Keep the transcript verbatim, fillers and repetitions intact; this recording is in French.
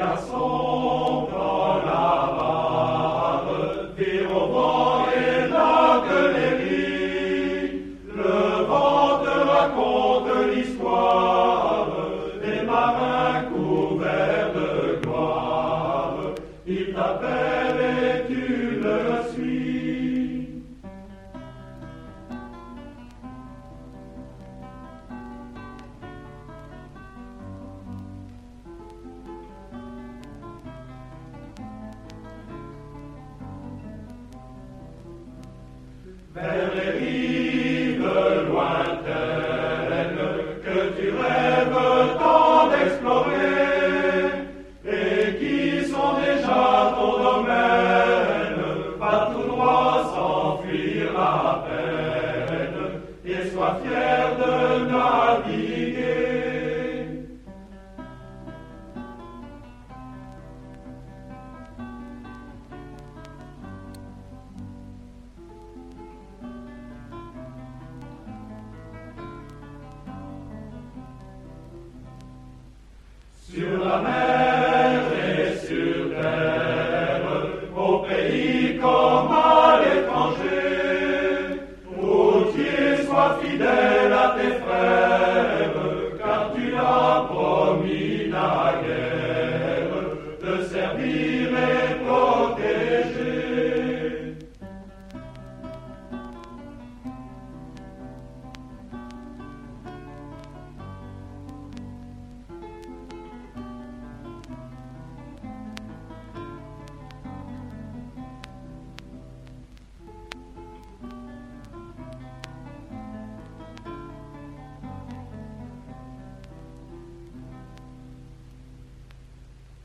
garçons dans la barre, virent au vent et larguent les ris. Le vent te raconte l'histoire des marins couverts de gloire. Il t'appelle et tu le suis. Vers les rives lointaines